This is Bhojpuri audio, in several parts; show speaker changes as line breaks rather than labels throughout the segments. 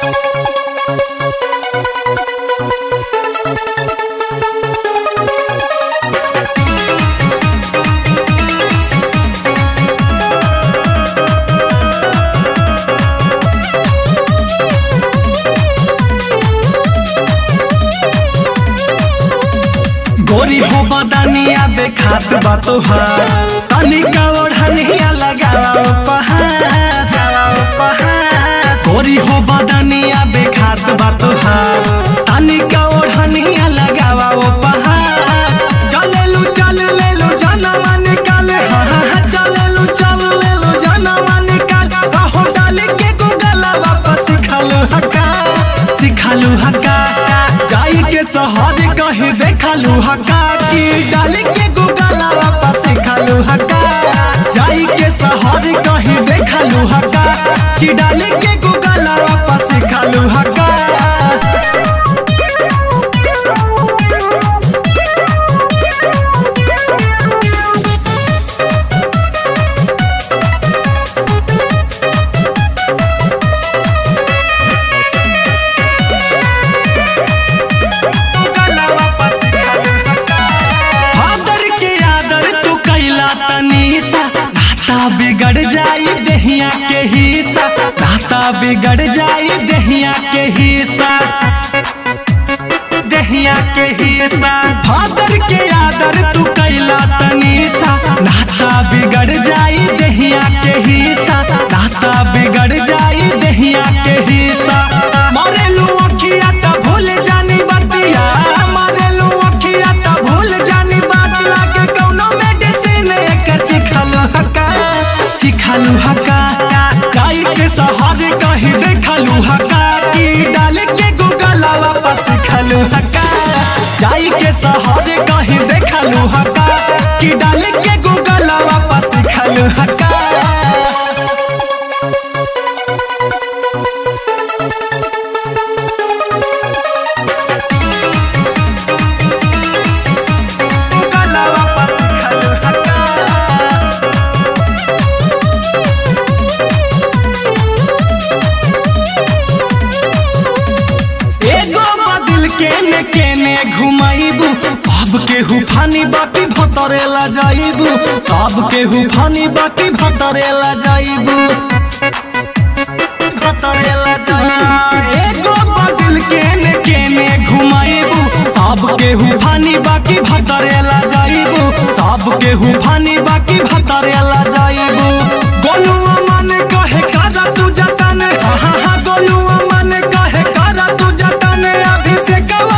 गोरी हो बदनिया देखात बा तोहार तनिका ओढ़निया लगाओ पहाड़ गोरी हो बदनिया देखात बा तोहार तनिका ओढ़निया लगाओ पहाड़ चलेलू चल लेलू जनवा निकाल चलेलू चल लेलू जनवा निकाल कहो डाल के गूगला वापस सिखालू हका जाई के शहर कहीं देखलू हका की डाल के गूगला वापस सिखालू हका जाई के शहर कहीं देखलू हका की डाल के गूगला वापस सिखालू हका बिगड़ जाई दहिया के हिस्सा राता बिगड़ जाई दहिया के हिस्सा फादर के आदर तू कैला तनीसा नाता बिगड़ जाई दहिया के हिस्सा राता बिगड़ जाई दहिया के हिस्सा मारेलू अखिया त भूल जानी बतिया मारेलू अखिया त भूल जानी बात लागे कौनो मेडिसिन एकर चिखालू हका जाई के शहर कहीं देखलू हका की डाल के गूगला वापस सिखालू हका जाई के शहर कहीं देखलू हका की डाल के गूगला वापस सिखालू हका केने घुमाइबू सब केहू फानी बाकी भतरेला जाइबू सब केहू फानी बाकी भतरेला जाइबू एगो बदल केने केने घुमाइबू सब केहू फानी बाकी भतरेला जाइबू सब केहू फानी बाकी भतरेला जाइबू गोलुआ मन कहे करा तू जतन गोलुआ मन कहे करा तू जतन अभी से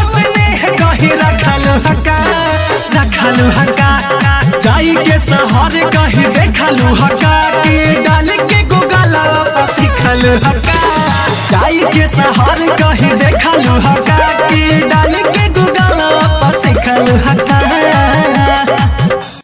रखलू हका जाई के शहर कहीं देखलू हका की डाल के गूगला वापस सिखलू हका जाई के शहर कहीं देखलू